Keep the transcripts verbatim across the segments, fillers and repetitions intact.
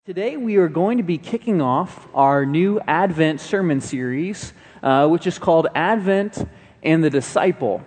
Today we are going to be kicking off our new Advent sermon series, uh, which is called Advent and the Disciple.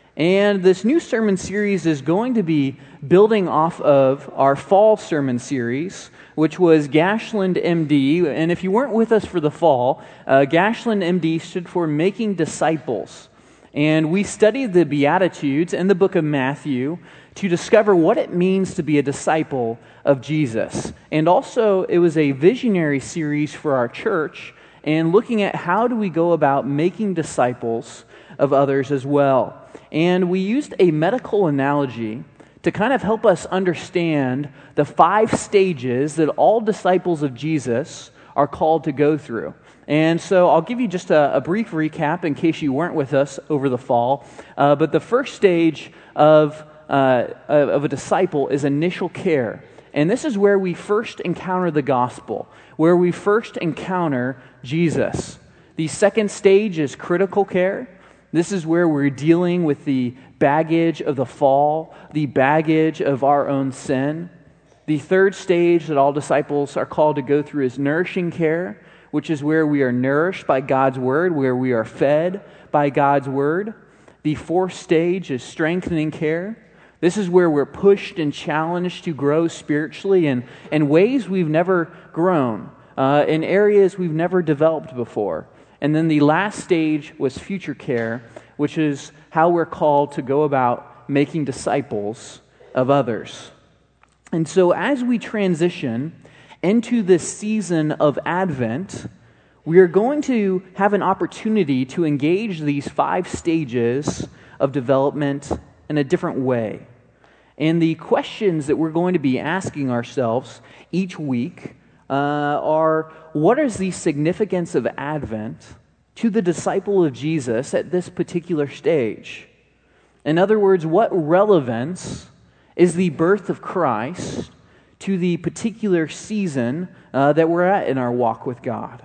And this new sermon series is going to be building off of our fall sermon series, which was Gashland M D. And if you weren't with us for the fall, uh, Gashland M D stood for Making Disciples. And we studied the Beatitudes and the book of Matthew to discover what it means to be a disciple of Jesus. And also, it was a visionary series for our church and looking at how do we go about making disciples of others as well. And we used a medical analogy to kind of help us understand the five stages that all disciples of Jesus are called to go through. And so I'll give you just a, a brief recap in case you weren't with us over the fall. Uh, but the first stage of, uh, of a disciple is initial care. And this is where we first encounter the gospel, where we first encounter Jesus. The second stage is critical care. This is where we're dealing with the baggage of the fall, the baggage of our own sin. The third stage that all disciples are called to go through is nourishing care, which is where we are nourished by God's word, where we are fed by God's word. The fourth stage is strengthening care. This is where we're pushed and challenged to grow spiritually in, in ways we've never grown, uh, in areas we've never developed before. And then the last stage was future care, which is how we're called to go about making disciples of others. And so as we transition into this season of Advent, we are going to have an opportunity to engage these five stages of development in a different way. And the questions that we're going to be asking ourselves each week uh, are, what is the significance of Advent to the disciple of Jesus at this particular stage? In other words, what relevance is the birth of Christ to the particular season uh, that we're at in our walk with God?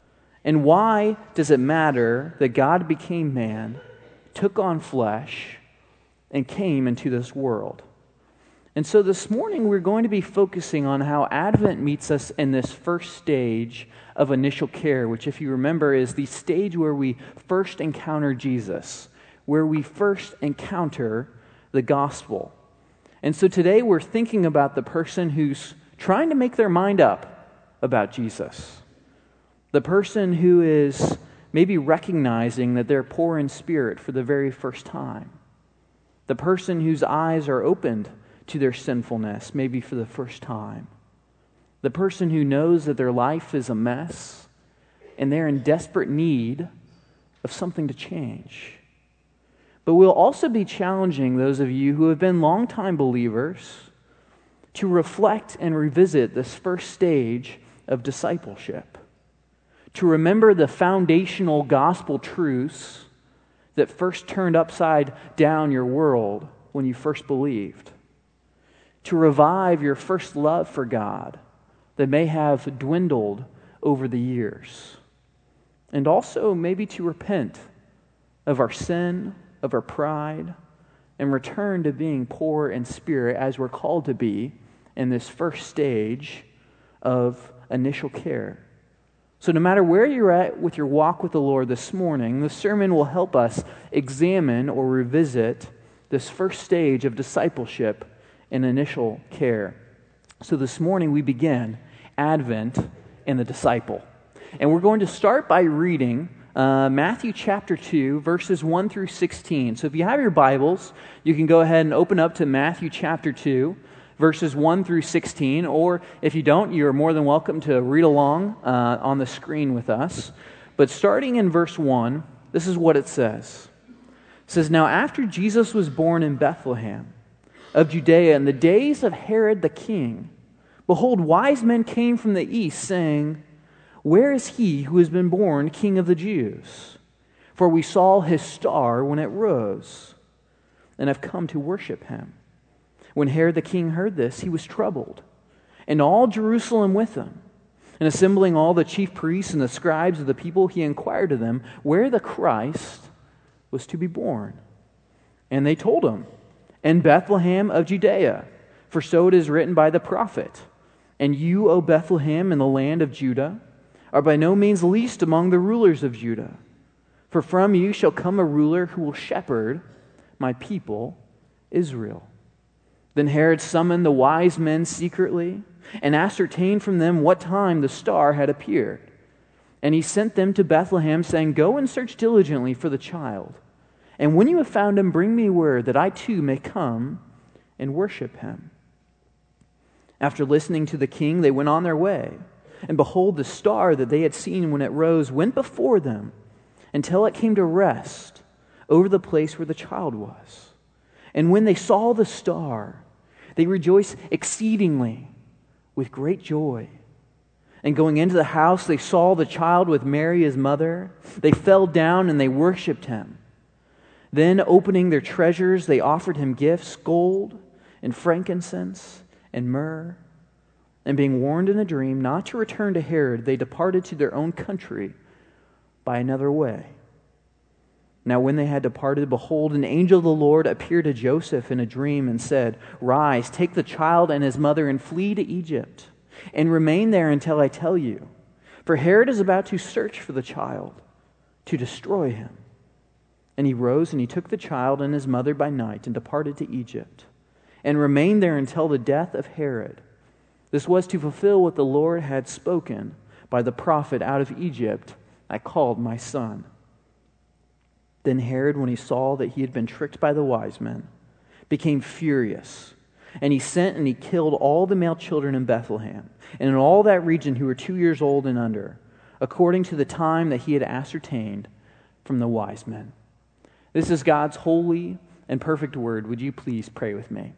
And why does it matter that God became man, took on flesh, and came into this world? And so this morning we're going to be focusing on how Advent meets us in this first stage of initial care, which, if you remember, is the stage where we first encounter Jesus, where we first encounter the gospel. And so today we're thinking about the person who's trying to make their mind up about Jesus. The person who is maybe recognizing that they're poor in spirit for the very first time. The person whose eyes are opened to their sinfulness, maybe for the first time. The person who knows that their life is a mess and they're in desperate need of something to change. But we'll also be challenging those of you who have been longtime believers to reflect and revisit this first stage of discipleship, to remember the foundational gospel truths that first turned upside down your world when you first believed, to revive your first love for God that may have dwindled over the years, and also maybe to repent of our sin, of our pride, and return to being poor in spirit as we're called to be in this first stage of initial care. So no matter where you're at with your walk with the Lord this morning, the sermon will help us examine or revisit this first stage of discipleship and initial care. So this morning we begin Advent and the disciple. And we're going to start by reading uh, Matthew chapter two, verses one through sixteen. So if you have your Bibles, you can go ahead and open up to Matthew chapter two, verses one through sixteen. Or if you don't, you're more than welcome to read along uh, on the screen with us. But starting in verse one, this is what it says. It says, "Now after Jesus was born in Bethlehem of Judea in the days of Herod the king, behold, wise men came from the east, saying, 'Where is he who has been born King of the Jews? For we saw his star when it rose, and have come to worship him.' When Herod the king heard this, he was troubled, and all Jerusalem with him. And assembling all the chief priests and the scribes of the people, he inquired of them where the Christ was to be born. And they told him, 'In Bethlehem of Judea, for so it is written by the prophet, And you, O Bethlehem, in the land of Judah, are by no means least among the rulers of Judah. For from you shall come a ruler who will shepherd my people, Israel." Then Herod summoned the wise men secretly and ascertained from them what time the star had appeared. And he sent them to Bethlehem, saying, "Go and search diligently for the child. And when you have found him, bring me word that I too may come and worship him." After listening to the king, they went on their way. And behold, the star that they had seen when it rose went before them until it came to rest over the place where the child was. And when they saw the star, they rejoiced exceedingly with great joy. And going into the house, they saw the child with Mary his mother. They fell down and they worshipped him. Then, opening their treasures, they offered him gifts, gold and frankincense and myrrh. And being warned in a dream not to return to Herod, they departed to their own country by another way. Now when they had departed, behold, an angel of the Lord appeared to Joseph in a dream and said, "Rise, take the child and his mother and flee to Egypt, and remain there until I tell you. For Herod is about to search for the child, to destroy him." And he rose and he took the child and his mother by night and departed to Egypt, and remained there until the death of Herod. This was to fulfill what the Lord had spoken by the prophet, "Out of Egypt I called my son." Then Herod, when he saw that he had been tricked by the wise men, became furious. And he sent and he killed all the male children in Bethlehem and in all that region who were two years old and under, according to the time that he had ascertained from the wise men. This is God's holy and perfect word. Would you please pray with me?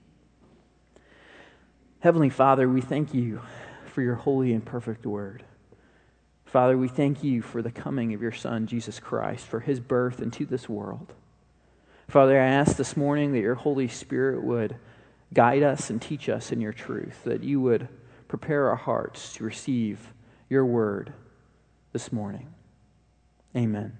Heavenly Father, we thank you for your holy and perfect word. Father, we thank you for the coming of your Son, Jesus Christ, for his birth into this world. Father, I ask this morning that your Holy Spirit would guide us and teach us in your truth, that you would prepare our hearts to receive your word this morning. Amen.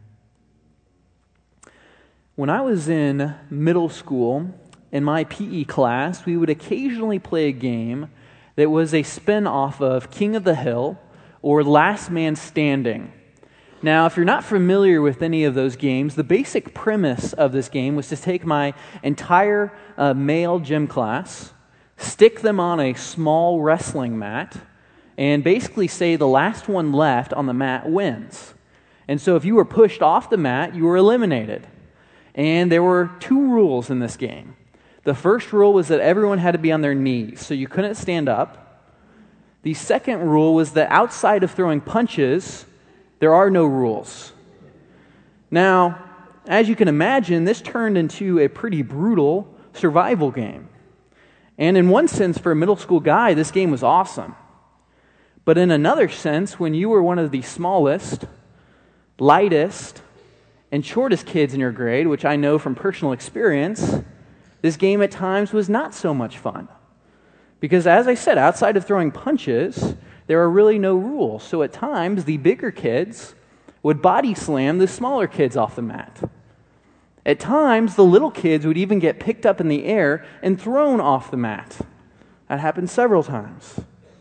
When I was in middle school, in my P E class, we would occasionally play a game that was a spin-off of King of the Hill or Last Man Standing. Now, if you're not familiar with any of those games, the basic premise of this game was to take my entire uh, male gym class, stick them on a small wrestling mat, and basically say the last one left on the mat wins. And so if you were pushed off the mat, you were eliminated. And there were two rules in this game. The first rule was that everyone had to be on their knees, so you couldn't stand up. The second rule was that outside of throwing punches, there are no rules. Now, as you can imagine, this turned into a pretty brutal survival game. And in one sense, for a middle school guy, this game was awesome. But in another sense, when you were one of the smallest, lightest, and shortest kids in your grade, which I know from personal experience, this game at times was not so much fun. Because as I said, outside of throwing punches, there are really no rules. So at times, the bigger kids would body slam the smaller kids off the mat. At times, the little kids would even get picked up in the air and thrown off the mat. That happened several times.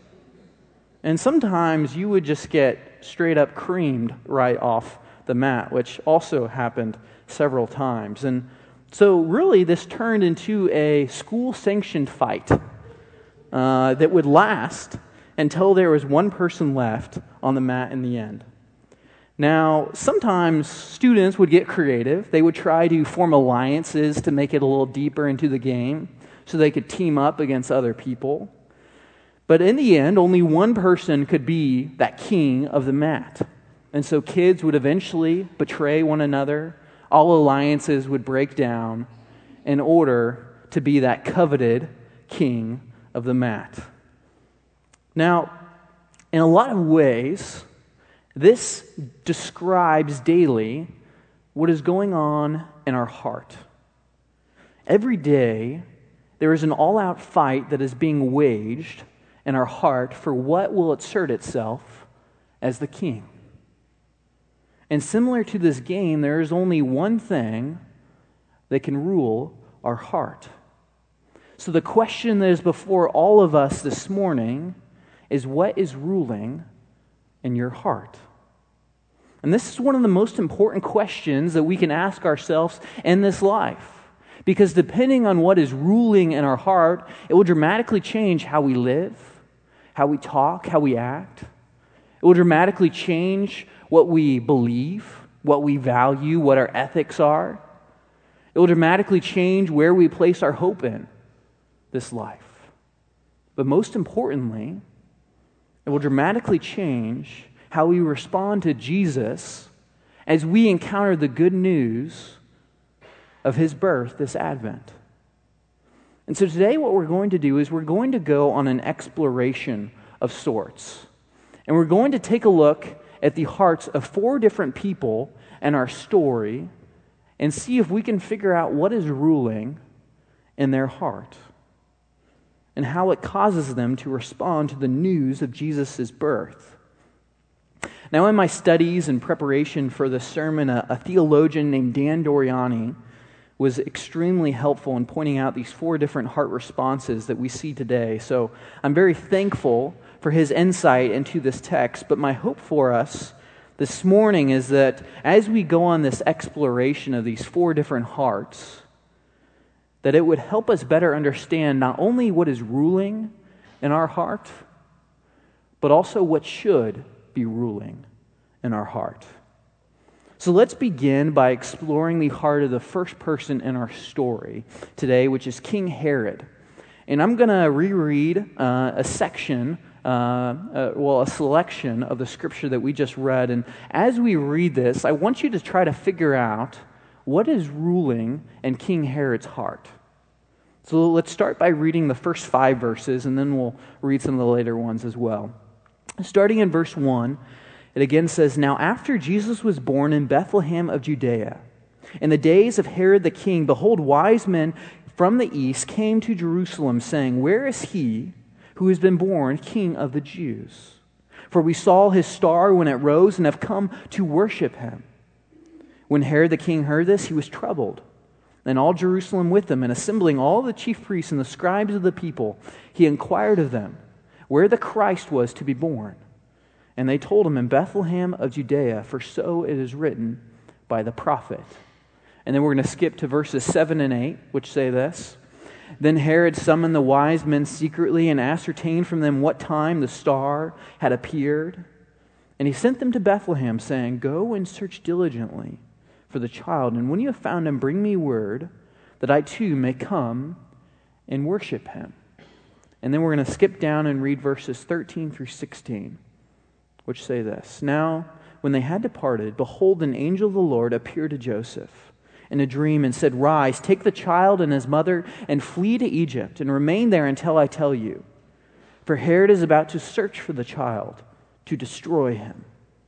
And sometimes you would just get straight up creamed right off the mat, which also happened several times. And so really this turned into a school-sanctioned fight uh, that would last until there was one person left on the mat in the end. Now, sometimes students would get creative. They would try to form alliances to make it a little deeper into the game so they could team up against other people. But in the end, only one person could be that king of the mat. And so kids would eventually betray one another. All alliances would break down in order to be that coveted king of the mat. Now, in a lot of ways, this describes daily what is going on in our heart. Every day, there is an all-out fight that is being waged in our heart for what will assert itself as the king. And similar to this game, there is only one thing that can rule our heart. So the question that is before all of us this morning is what is ruling in your heart. And this is one of the most important questions that we can ask ourselves in this life. Because depending on what is ruling in our heart, it will dramatically change how we live, how we talk, how we act. It will dramatically change what we believe, what we value, what our ethics are. It will dramatically change where we place our hope in this life. But most importantly, it will dramatically change how we respond to Jesus as we encounter the good news of his birth this Advent. And so today what we're going to do is we're going to go on an exploration of sorts. And we're going to take a look at the hearts of four different people in our story and see if we can figure out what is ruling in their heart and how it causes them to respond to the news of Jesus' birth. Now, in my studies and preparation for this sermon, a, a theologian named Dan Doriani was extremely helpful in pointing out these four different heart responses that we see today. So I'm very thankful for his insight into this text, but my hope for us this morning is that as we go on this exploration of these four different hearts, that it would help us better understand not only what is ruling in our heart, but also what should be ruling in our heart. So let's begin by exploring the heart of the first person in our story today, which is King Herod. And I'm going to reread uh, a section, uh, uh, well, a selection of the scripture that we just read. And as we read this, I want you to try to figure out what is ruling in King Herod's heart. So let's start by reading the first five verses, and then we'll read some of the later ones as well. Starting in verse one, it again says, "Now after Jesus was born in Bethlehem of Judea, in the days of Herod the king, behold, wise men from the east came to Jerusalem, saying, 'Where is he who has been born King of the Jews? For we saw his star when it rose and have come to worship him.' When Herod the king heard this, he was troubled, and all Jerusalem with him, and assembling all the chief priests and the scribes of the people, he inquired of them where the Christ was to be born. And they told him, in Bethlehem of Judea, for so it is written by the prophet." And then we're going to skip to verses seven and eight, which say this. "Then Herod summoned the wise men secretly and ascertained from them what time the star had appeared. And he sent them to Bethlehem, saying, 'Go and search diligently for the child, and when you have found him, bring me word, that I too may come and worship him.'" And then we're going to skip down and read verses thirteen through sixteen, which say this. "Now, when they had departed, behold, an angel of the Lord appeared to Joseph in a dream and said, 'Rise, take the child and his mother and flee to Egypt and remain there until I tell you. For Herod is about to search for the child to destroy him.'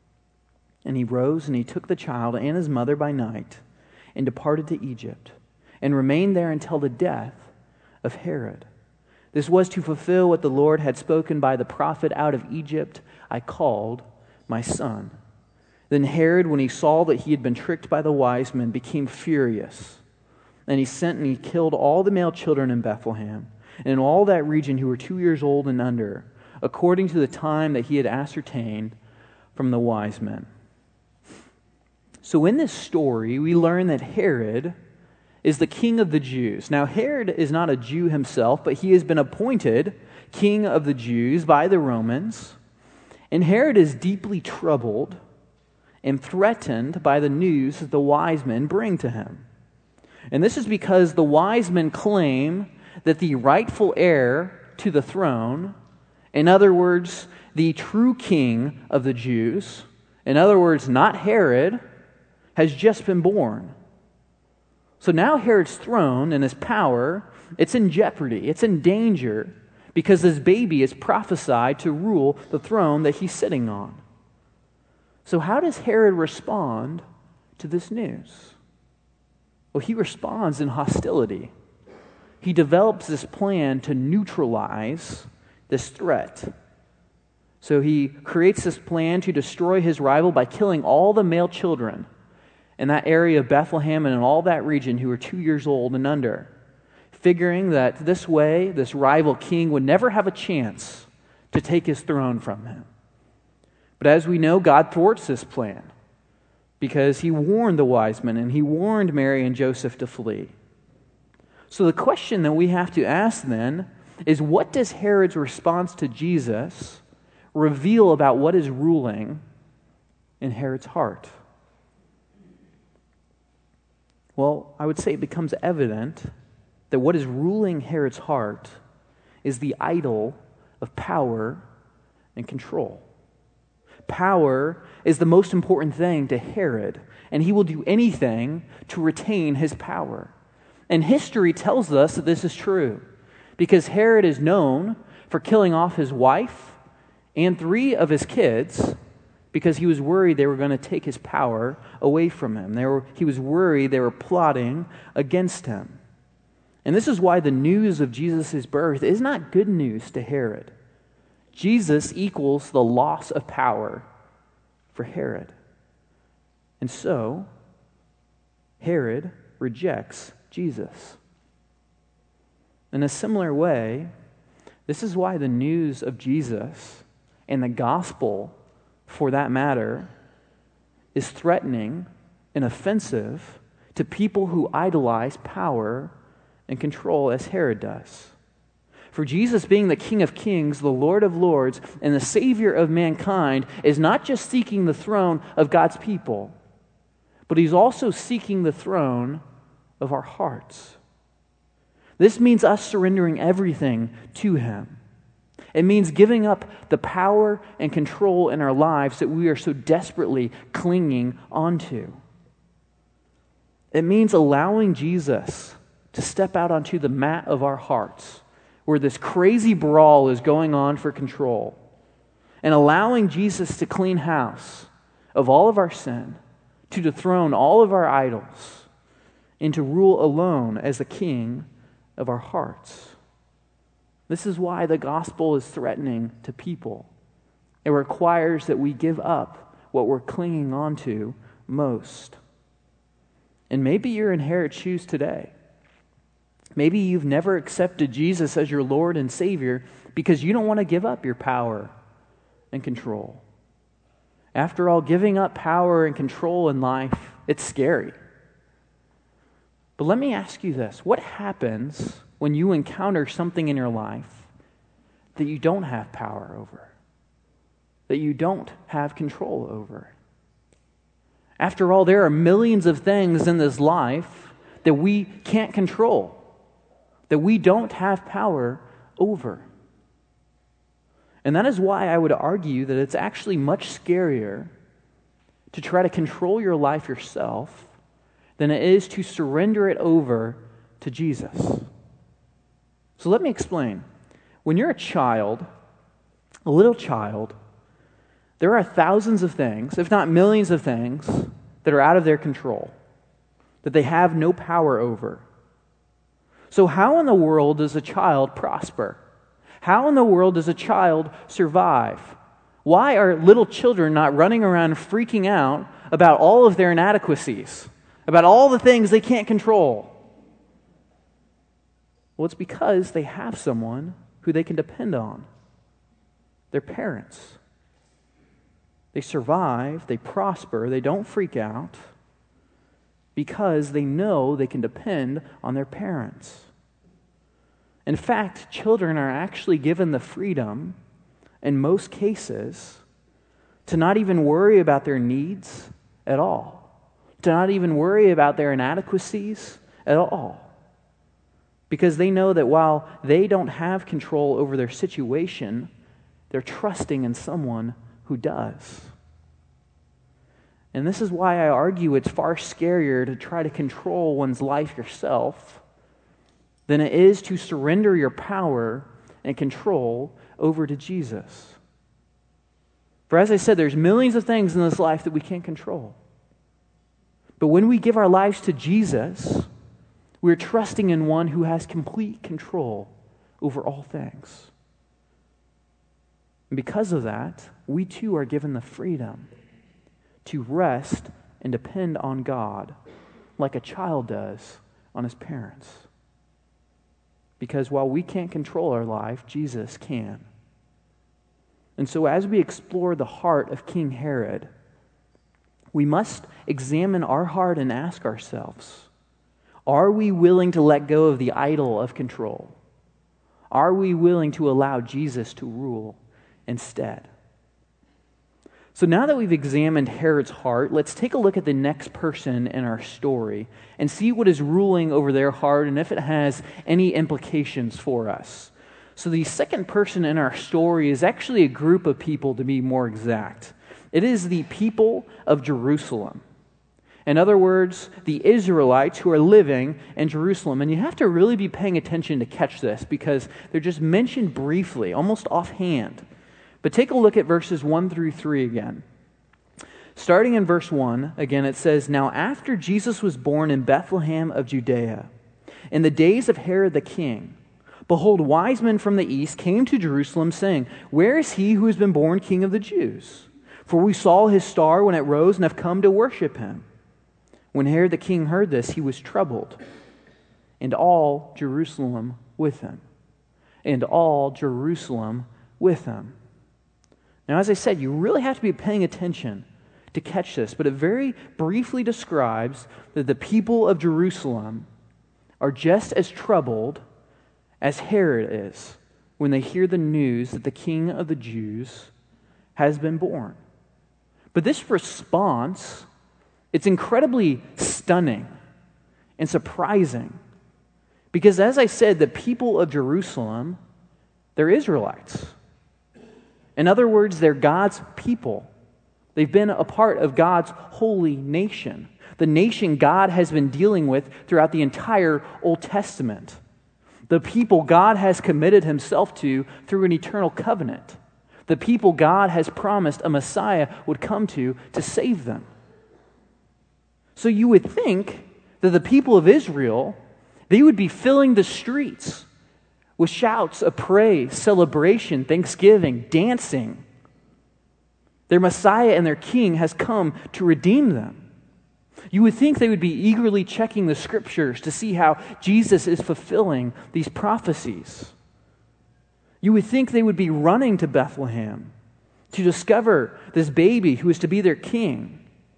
And he rose and he took the child and his mother by night and departed to Egypt and remained there until the death of Herod. This was to fulfill what the Lord had spoken by the prophet, 'Out of Egypt I called my son.' Then Herod, when he saw that he had been tricked by the wise men, became furious. And he sent and he killed all the male children in Bethlehem and in all that region who were two years old and under, according to the time that he had ascertained from the wise men." So in this story, we learn that Herod is the king of the Jews. Now, Herod is not a Jew himself, but he has been appointed king of the Jews by the Romans. And Herod is deeply troubled and threatened by the news that the wise men bring to him. And this is because the wise men claim that the rightful heir to the throne, in other words, the true king of the Jews, in other words, not Herod, has just been born. So now Herod's throne and his power, it's in jeopardy, it's in danger, because this baby is prophesied to rule the throne that he's sitting on. So how does Herod respond to this news? Well, he responds in hostility. He develops this plan to neutralize this threat. So he creates this plan to destroy his rival by killing all the male children in that area of Bethlehem and in all that region who were two years old and under, figuring that this way, this rival king would never have a chance to take his throne from him. But as we know, God thwarts this plan because he warned the wise men and he warned Mary and Joseph to flee. So the question that we have to ask then is, what does Herod's response to Jesus reveal about what is ruling in Herod's heart? Well, I would say it becomes evident that what is ruling Herod's heart is the idol of power and control. Power is the most important thing to Herod, and he will do anything to retain his power. And history tells us that this is true, because Herod is known for killing off his wife and three of his kids because he was worried they were going to take his power away from him. They were, he was worried they were plotting against him. And this is why the news of Jesus' birth is not good news to Herod. Jesus equals the loss of power for Herod. And so, Herod rejects Jesus. In a similar way, this is why the news of Jesus and the gospel, for that matter, is threatening and offensive to people who idolize power and control as Herod does. For Jesus, being the King of Kings, the Lord of Lords, and the Savior of mankind, is not just seeking the throne of God's people, but he's also seeking the throne of our hearts. This means us surrendering everything to him. It means giving up the power and control in our lives that we are so desperately clinging onto. It means allowing Jesus to step out onto the mat of our hearts, where this crazy brawl is going on for control, and allowing Jesus to clean house of all of our sin, to dethrone all of our idols, and to rule alone as the King of our hearts. This is why the gospel is threatening to people. It requires that we give up what we're clinging on to most. And maybe you're in Herod's shoes today. Maybe you've never accepted Jesus as your Lord and Savior because you don't want to give up your power and control. After all, giving up power and control in life, it's scary. But let me ask you this. What happens when you encounter something in your life that you don't have power over, that you don't have control over? After all, there are millions of things in this life that we can't control, that we don't have power over. And that is why I would argue that it's actually much scarier to try to control your life yourself than it is to surrender it over to Jesus. So let me explain. When you're a child, a little child, there are thousands of things, if not millions of things, that are out of their control, that they have no power over. So how in the world does a child prosper? How in the world does a child survive? Why are little children not running around freaking out about all of their inadequacies, about all the things they can't control? Well, it's because they have someone who they can depend on, their parents. They survive, they prosper, they don't freak out because they know they can depend on their parents. In fact, children are actually given the freedom, in most cases, to not even worry about their needs at all, to not even worry about their inadequacies at all, because they know that while they don't have control over their situation, they're trusting in someone who does. And this is why I argue it's far scarier to try to control one's life yourself than it is to surrender your power and control over to Jesus. For as I said, there's millions of things in this life that we can't control. But when we give our lives to Jesus, we're trusting in one who has complete control over all things. And because of that, we too are given the freedom to rest and depend on God like a child does on his parents. Because while we can't control our life, Jesus can. And so as we explore the heart of King Herod, we must examine our heart and ask ourselves, are we willing to let go of the idol of control? Are we willing to allow Jesus to rule instead? So now that we've examined Herod's heart, let's take a look at the next person in our story and see what is ruling over their heart and if it has any implications for us. So the second person in our story is actually a group of people, to be more exact. It is the people of Jerusalem. In other words, the Israelites who are living in Jerusalem. And you have to really be paying attention to catch this because they're just mentioned briefly, almost offhand. But take a look at verses one through three again. Starting in verse one, again it says, "Now after Jesus was born in Bethlehem of Judea, in the days of Herod the king, behold, wise men from the east came to Jerusalem, saying, 'Where is he who has been born King of the Jews? For we saw his star when it rose and have come to worship him.' When Herod the king heard this, he was troubled, and all Jerusalem with him. And all Jerusalem with him." Now, as I said, you really have to be paying attention to catch this, but it very briefly describes that the people of Jerusalem are just as troubled as Herod is when they hear the news that the King of the Jews has been born. But this response, it's incredibly stunning and surprising because, as I said, the people of Jerusalem, they're Israelites. In other words, they're God's people. They've been a part of God's holy nation, the nation God has been dealing with throughout the entire Old Testament, the people God has committed himself to through an eternal covenant, the people God has promised a Messiah would come to to save them. So you would think that the people of Israel, they would be filling the streets with shouts of praise, celebration, thanksgiving, dancing. Their Messiah and their King has come to redeem them. You would think they would be eagerly checking the scriptures to see how Jesus is fulfilling these prophecies. You would think they would be running to Bethlehem to discover this baby who is to be their king.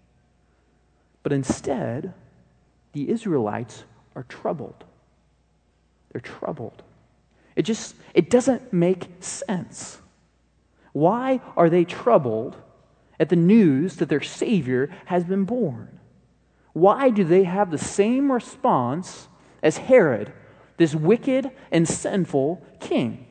But instead, the Israelites are troubled. They're troubled. It just, it doesn't make sense. Why are they troubled at the news that their Savior has been born? Why do they have the same response as Herod, this wicked and sinful king?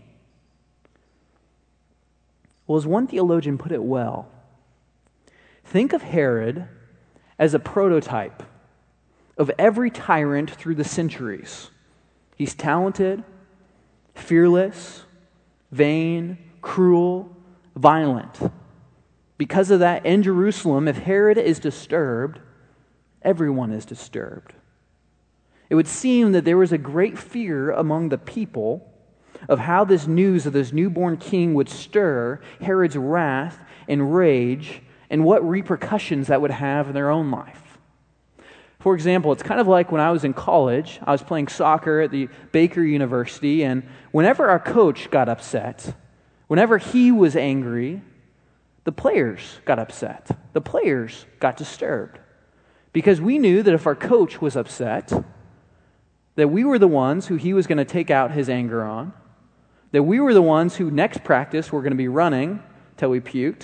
Well, as one theologian put it well, think of Herod as a prototype of every tyrant through the centuries. He's talented, fearless, vain, cruel, violent. Because of that, in Jerusalem, if Herod is disturbed, everyone is disturbed. It would seem that there was a great fear among the people of how this news of this newborn king would stir Herod's wrath and rage and what repercussions that would have in their own life. For example, it's kind of like when I was in college, I was playing soccer at the Baker University, and whenever our coach got upset, whenever he was angry, the players got upset. The players got disturbed. Because we knew that if our coach was upset, that we were the ones who he was going to take out his anger on, that we were the ones who next practice were going to be running till we puked.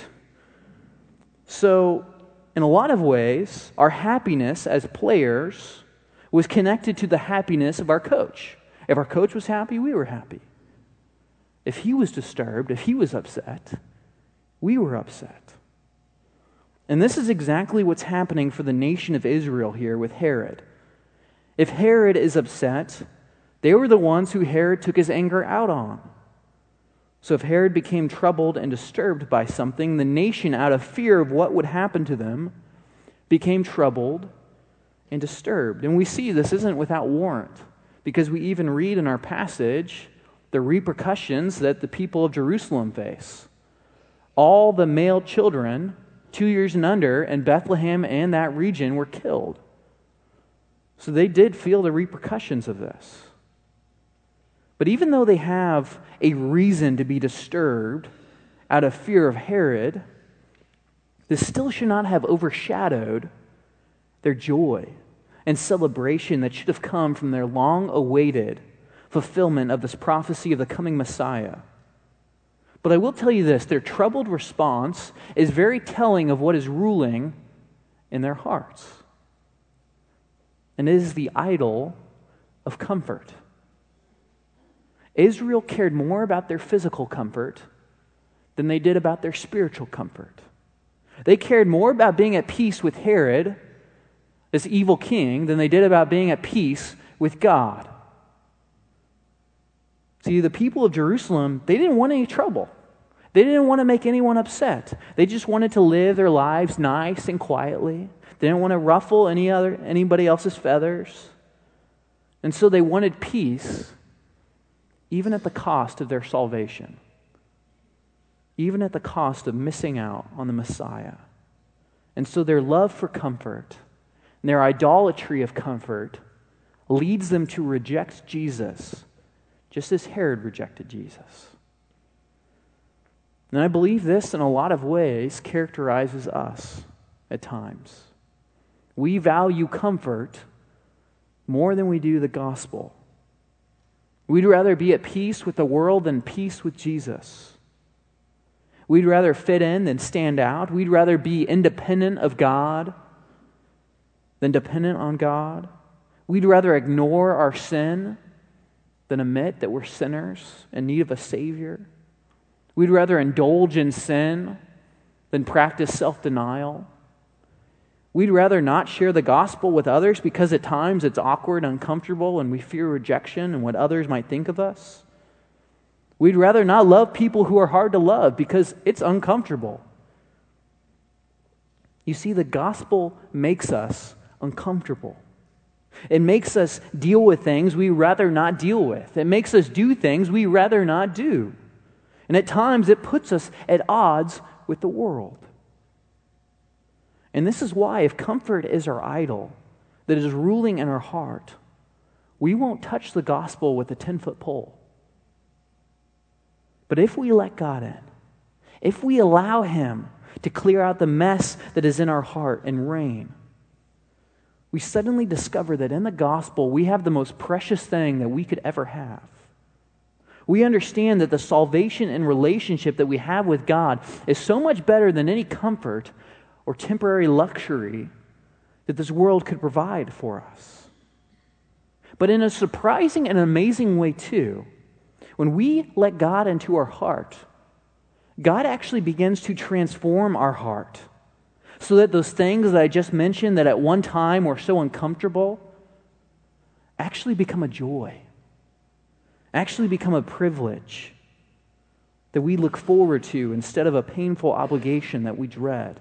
So, in a lot of ways, our happiness as players was connected to the happiness of our coach. If our coach was happy, we were happy. If he was disturbed, if he was upset, we were upset. And this is exactly what's happening for the nation of Israel here with Herod. If Herod is upset, they were the ones who Herod took his anger out on. So if Herod became troubled and disturbed by something, the nation, out of fear of what would happen to them, became troubled and disturbed. And we see this isn't without warrant, because we even read in our passage the repercussions that the people of Jerusalem face. All the male children, two years and under, in Bethlehem and that region were killed. So they did feel the repercussions of this. But even though they have a reason to be disturbed out of fear of Herod, this still should not have overshadowed their joy and celebration that should have come from their long-awaited fulfillment of this prophecy of the coming Messiah. But I will tell you this, their troubled response is very telling of what is ruling in their hearts. And it is the idol of comfort. Israel cared more about their physical comfort than they did about their spiritual comfort. They cared more about being at peace with Herod, this evil king, than they did about being at peace with God. See, the people of Jerusalem, they didn't want any trouble. They didn't want to make anyone upset. They just wanted to live their lives nice and quietly. They didn't want to ruffle any other anybody else's feathers. And so they wanted peace, even at the cost of their salvation, even at the cost of missing out on the Messiah. And so their love for comfort and their idolatry of comfort leads them to reject Jesus, just as Herod rejected Jesus. And I believe this, in a lot of ways, characterizes us at times. We value comfort more than we do the gospel. We'd rather be at peace with the world than peace with Jesus. We'd rather fit in than stand out. We'd rather be independent of God than dependent on God. We'd rather ignore our sin than admit that we're sinners in need of a Savior. We'd rather indulge in sin than practice self-denial. We'd rather not share the gospel with others because at times it's awkward, uncomfortable, and we fear rejection and what others might think of us. We'd rather not love people who are hard to love because it's uncomfortable. You see, the gospel makes us uncomfortable. It makes us deal with things we rather not deal with. It makes us do things we rather not do. And at times it puts us at odds with the world. And this is why, if comfort is our idol that is ruling in our heart, we won't touch the gospel with a ten-foot pole. But if we let God in, if we allow Him to clear out the mess that is in our heart and reign, we suddenly discover that in the gospel we have the most precious thing that we could ever have. We understand that the salvation and relationship that we have with God is so much better than any comfort or temporary luxury that this world could provide for us. But in a surprising and amazing way too, when we let God into our heart, God actually begins to transform our heart so that those things that I just mentioned that at one time were so uncomfortable actually become a joy, actually become a privilege that we look forward to instead of a painful obligation that we dread.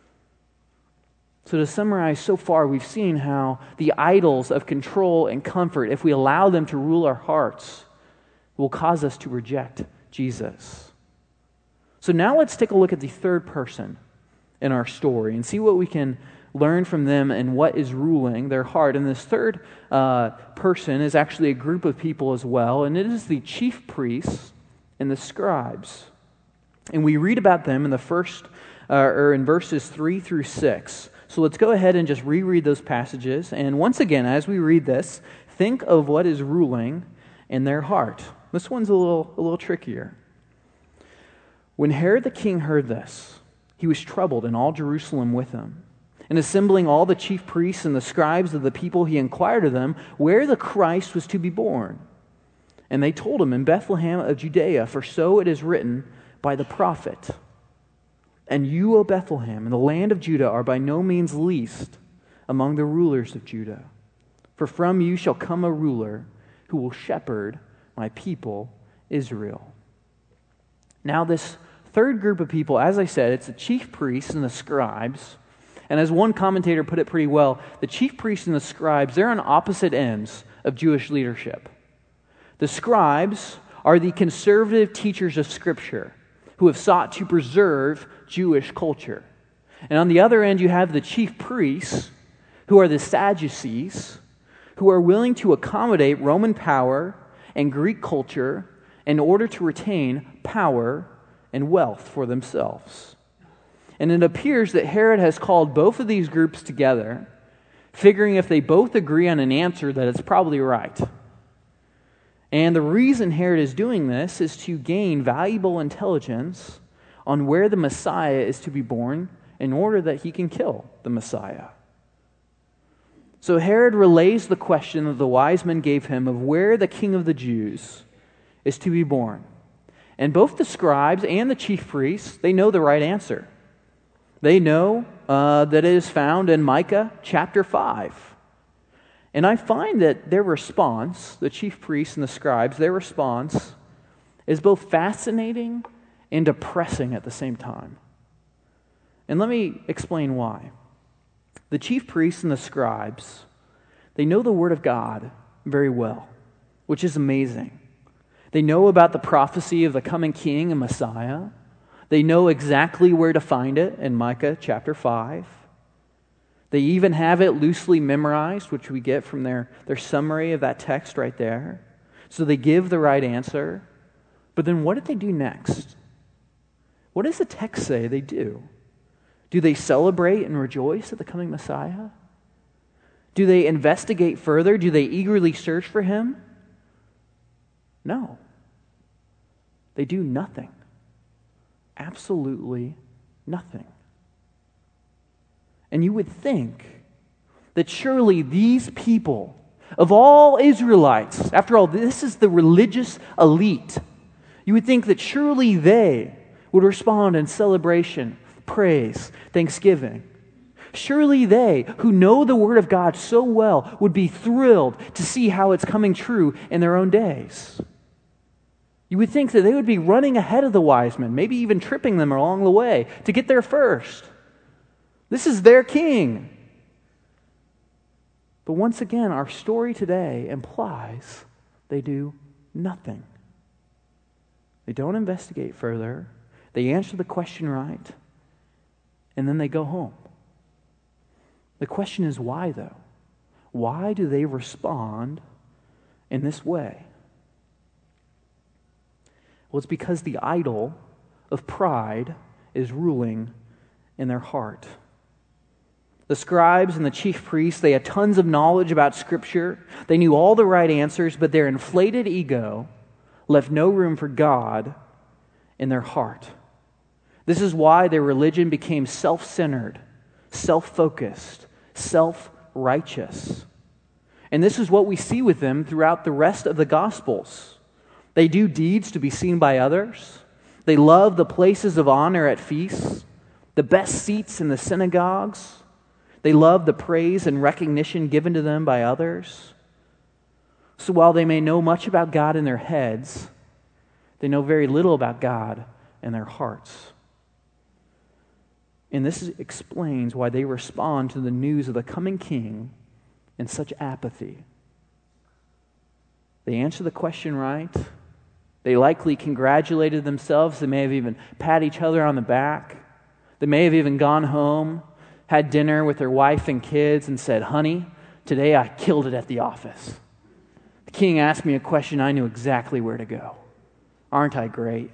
So to summarize, so far we've seen how the idols of control and comfort, if we allow them to rule our hearts, will cause us to reject Jesus. So now let's take a look at the third person in our story and see what we can learn from them and what is ruling their heart. And this third uh, person is actually a group of people as well, and it is the chief priests and the scribes. And we read about them in the first, uh, or in verses three through six. So let's go ahead and just reread those passages. And once again, as we read this, think of what is ruling in their heart. This one's a little, a little trickier. When Herod the king heard this, he was troubled, and all Jerusalem with him. And assembling all the chief priests and the scribes of the people, he inquired of them where the Christ was to be born. And they told him, in Bethlehem of Judea, for so it is written by the prophet. And you, O Bethlehem, in the land of Judah, are by no means least among the rulers of Judah. For from you shall come a ruler who will shepherd my people Israel. Now this third group of people, as I said, it's the chief priests and the scribes. And as one commentator put it pretty well, the chief priests and the scribes, they're on opposite ends of Jewish leadership. The scribes are the conservative teachers of Scripture who have sought to preserve Jewish culture. And on the other end, you have the chief priests, who are the Sadducees, who are willing to accommodate Roman power and Greek culture in order to retain power and wealth for themselves. And it appears that Herod has called both of these groups together, figuring if they both agree on an answer that it's probably right. And the reason Herod is doing this is to gain valuable intelligence on where the Messiah is to be born in order that he can kill the Messiah. So Herod relays the question that the wise men gave him of where the King of the Jews is to be born. And both the scribes and the chief priests, they know the right answer. They know uh, that it is found in Micah chapter five. And I find that their response, the chief priests and the scribes, their response is both fascinating and depressing at the same time. And let me explain why. The chief priests and the scribes, they know the Word of God very well, which is amazing. They know about the prophecy of the coming King and Messiah. They know exactly where to find it in Micah chapter five. They even have it loosely memorized, which we get from their, their summary of that text right there. So they give the right answer. But then what did they do next? What does the text say they do? Do they celebrate and rejoice at the coming Messiah? Do they investigate further? Do they eagerly search for him? No. They do nothing. Absolutely nothing. And you would think that surely these people, of all Israelites, after all, this is the religious elite, you would think that surely they would respond in celebration, praise, thanksgiving. Surely they, who know the Word of God so well, would be thrilled to see how it's coming true in their own days. You would think that they would be running ahead of the wise men, maybe even tripping them along the way to get there first. This is their king. But once again, our story today implies they do nothing. They don't investigate further. They answer the question right, and then they go home. The question is why, though? Why do they respond in this way? Well, it's because the idol of pride is ruling in their heart. The scribes and the chief priests, they had tons of knowledge about Scripture. They knew all the right answers, but their inflated ego left no room for God in their heart. This is why their religion became self-centered, self-focused, self-righteous. And this is what we see with them throughout the rest of the Gospels. They do deeds to be seen by others. They love the places of honor at feasts, the best seats in the synagogues. They love the praise and recognition given to them by others. So while they may know much about God in their heads, they know very little about God in their hearts. And this explains why they respond to the news of the coming king in such apathy. They answer the question right. They likely congratulated themselves. They may have even pat each other on the back. They may have even gone home, had dinner with their wife and kids, and said, "Honey, today I killed it at the office. The king asked me a question, I knew exactly where to go. Aren't I great?"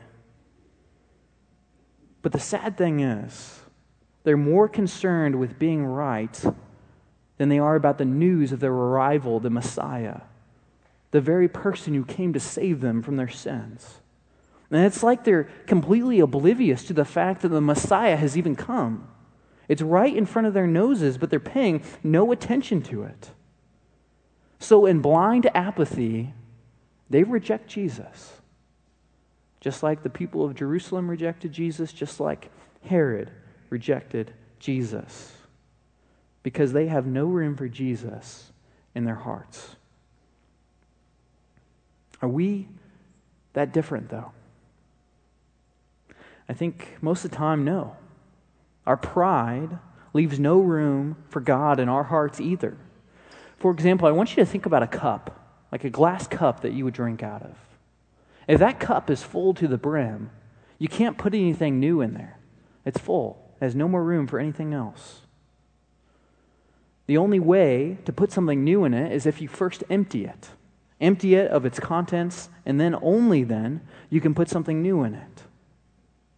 But the sad thing is, they're more concerned with being right than they are about the news of their arrival, the Messiah, the very person who came to save them from their sins. And it's like they're completely oblivious to the fact that the Messiah has even come. It's right in front of their noses, but they're paying no attention to it. So in blind apathy, they reject Jesus. Just like the people of Jerusalem rejected Jesus, just like Herod rejected Jesus. Because they have no room for Jesus in their hearts. Are we that different, though? I think most of the time, no. Our pride leaves no room for God in our hearts either. For example, I want you to think about a cup, like a glass cup that you would drink out of. If that cup is full to the brim, you can't put anything new in there. It's full. It has no more room for anything else. The only way to put something new in it is if you first empty it. Empty it of its contents, and then only then you can put something new in it.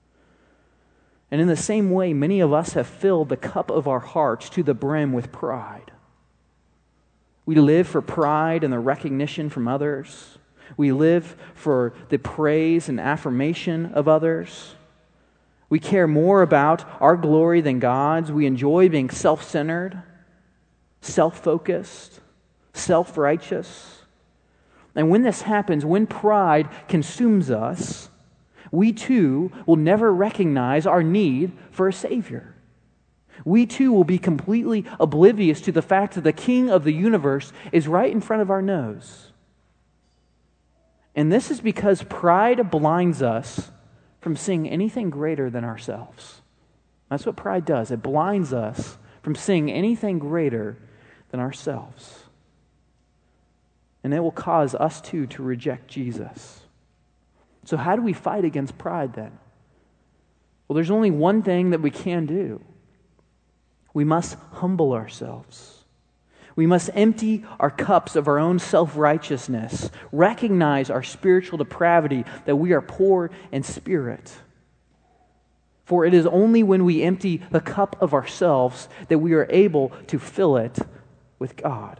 And in the same way, many of us have filled the cup of our hearts to the brim with pride. We live for pride and the recognition from others. We live for the praise and affirmation of others. We care more about our glory than God's. We enjoy being self-centered, self-focused, self-righteous. And when this happens, when pride consumes us, we too will never recognize our need for a Savior. We too will be completely oblivious to the fact that the King of the universe is right in front of our nose. And this is because pride blinds us from seeing anything greater than ourselves. That's what pride does. It blinds us from seeing anything greater than ourselves. And it will cause us too to reject Jesus. So how do we fight against pride then? Well, there's only one thing that we can do. We must humble ourselves. We must empty our cups of our own self-righteousness, recognize our spiritual depravity, that we are poor in spirit. For it is only when we empty the cup of ourselves that we are able to fill it with God.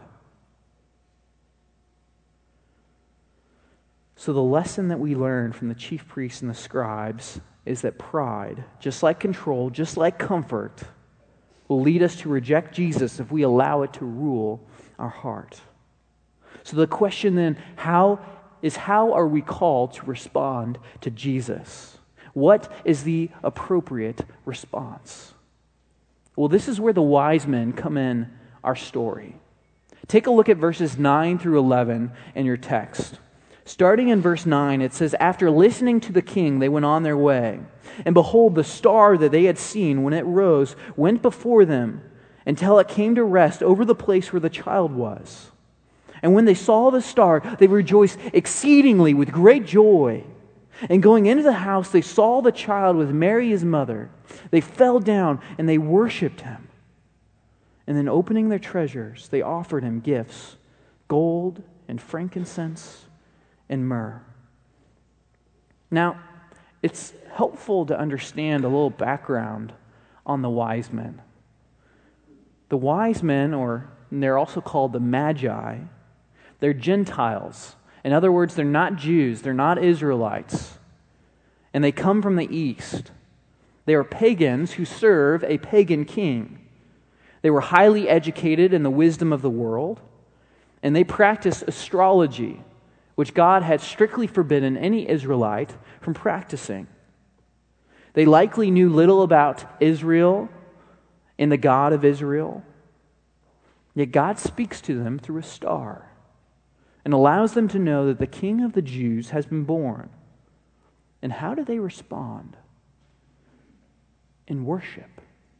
So the lesson that we learn from the chief priests and the scribes is that pride, just like control, just like comfort, will lead us to reject Jesus if we allow it to rule our heart. So the question then how is how are we called to respond to Jesus? What is the appropriate response? Well, this is where the wise men come in our story. Take a look at verses nine through eleven in your text. Starting in verse nine, it says, "After listening to the king, they went on their way. And behold, the star that they had seen when it rose went before them until it came to rest over the place where the child was. And when they saw the star, they rejoiced exceedingly with great joy. And going into the house, they saw the child with Mary his mother. They fell down and they worshipped him. And then opening their treasures, they offered him gifts, gold and frankincense and myrrh." Now, it's helpful to understand a little background on the wise men. The wise men, or they're also called the Magi, they're Gentiles. In other words, they're not Jews, they're not Israelites, and they come from the east. They are pagans who serve a pagan king. They were highly educated in the wisdom of the world, and they practiced astrology, which God had strictly forbidden any Israelite from practicing. They likely knew little about Israel and the God of Israel. Yet God speaks to them through a star and allows them to know that the King of the Jews has been born. And how do they respond? In worship.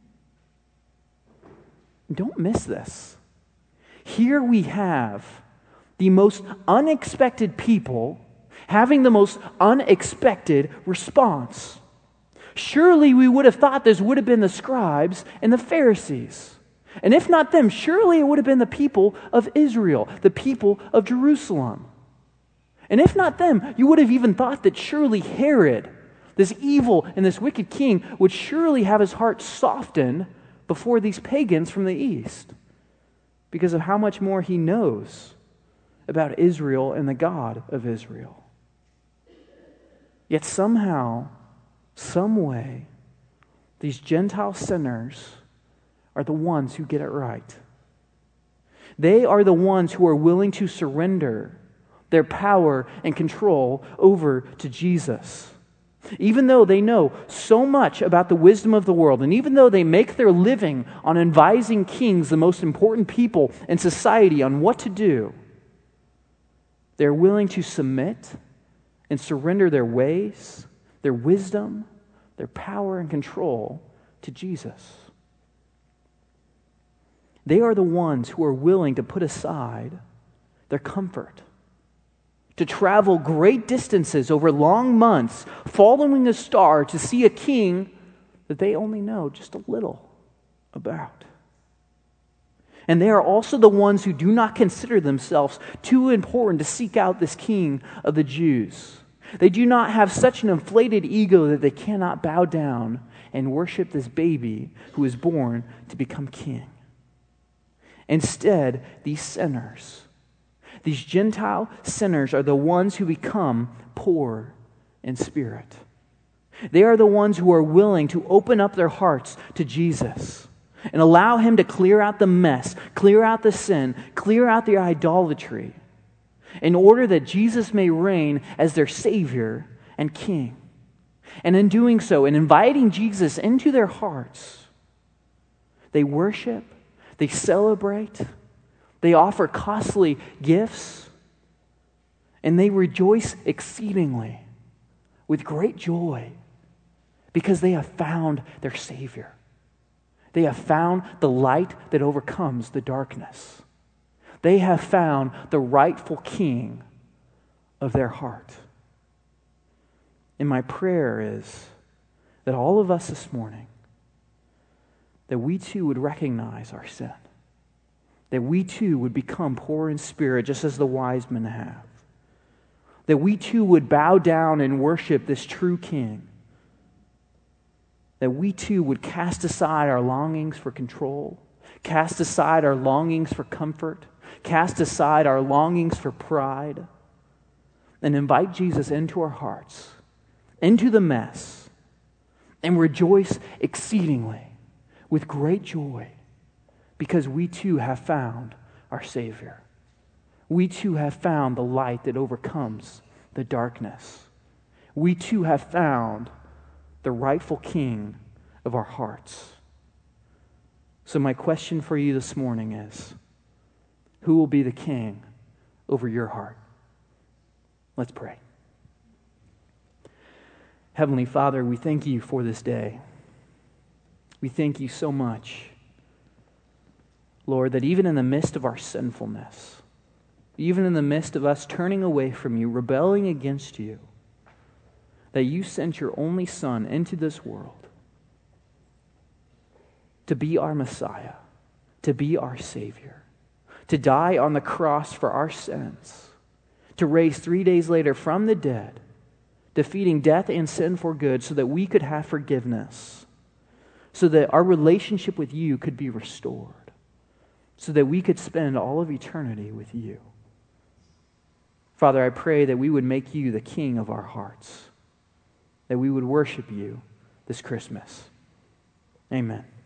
Don't miss this. Here we have the most unexpected people having the most unexpected response. Surely we would have thought this would have been the scribes and the Pharisees. And if not them, surely it would have been the people of Israel, the people of Jerusalem. And if not them, you would have even thought that surely Herod, this evil and this wicked king, would surely have his heart softened before these pagans from the east, because of how much more he knows about Israel and the God of Israel. Yet somehow, some way, these Gentile sinners are the ones who get it right. They are the ones who are willing to surrender their power and control over to Jesus. Even though they know so much about the wisdom of the world, and even though they make their living on advising kings, the most important people in society, on what to do, they're willing to submit and surrender their ways, their wisdom, their power and control to Jesus. They are the ones who are willing to put aside their comfort, to travel great distances over long months, following a star to see a king that they only know just a little about. And they are also the ones who do not consider themselves too important to seek out this king of the Jews. They do not have such an inflated ego that they cannot bow down and worship this baby who was born to become king. Instead, these sinners, these Gentile sinners, are the ones who become poor in spirit. They are the ones who are willing to open up their hearts to Jesus and allow Him to clear out the mess, clear out the sin, clear out the idolatry, in order that Jesus may reign as their Savior and King. And in doing so, in inviting Jesus into their hearts, they worship, they celebrate, they offer costly gifts, and they rejoice exceedingly with great joy because they have found their Savior. They have found the light that overcomes the darkness. They have found the rightful King of their heart. And my prayer is that all of us this morning, that we too would recognize our sin. That we too would become poor in spirit, just as the wise men have. That we too would bow down and worship this true King. That we too would cast aside our longings for control, cast aside our longings for comfort, cast aside our longings for pride, and invite Jesus into our hearts, into the mess, and rejoice exceedingly with great joy because we too have found our Savior. We too have found the light that overcomes the darkness. We too have found the rightful King of our hearts. So my question for you this morning is, who will be the king over your heart? Let's pray. Heavenly Father, we thank you for this day. We thank you so much, Lord, that even in the midst of our sinfulness, even in the midst of us turning away from you, rebelling against you, that you sent your only Son into this world to be our Messiah, to be our Savior, to die on the cross for our sins, to raise three days later from the dead, defeating death and sin for good so that we could have forgiveness, so that our relationship with you could be restored, so that we could spend all of eternity with you. Father, I pray that we would make you the King of our hearts, that we would worship you this Christmas. Amen.